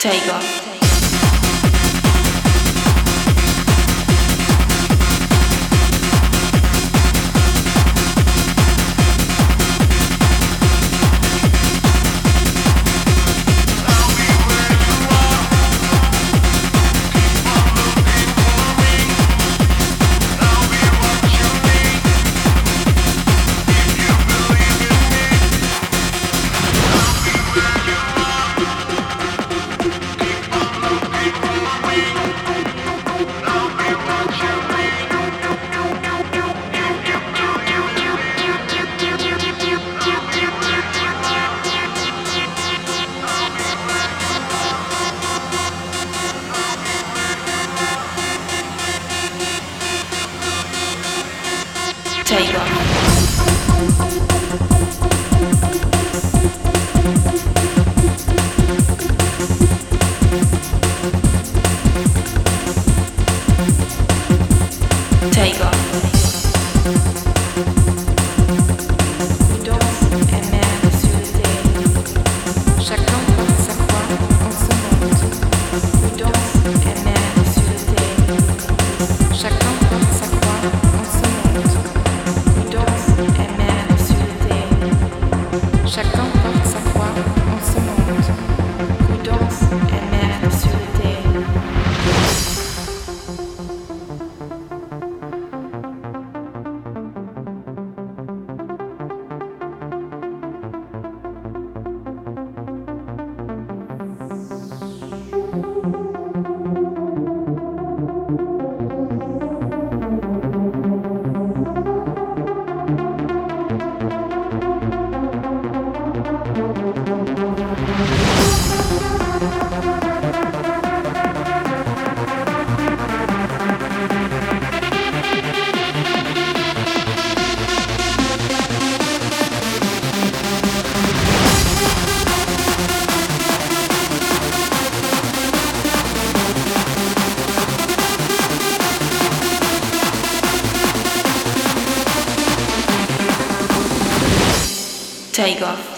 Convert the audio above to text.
Take off. Take off. Take off. Danse et mène sur le terre. Chacun porte sa croix en ce monde. Danse et mène sur le terre. Chacun porte sa croix en ce monde. Danse et mène sur le terre. Chacun porte sa croix en ce monde. Danse et mène sur le terre. Take off.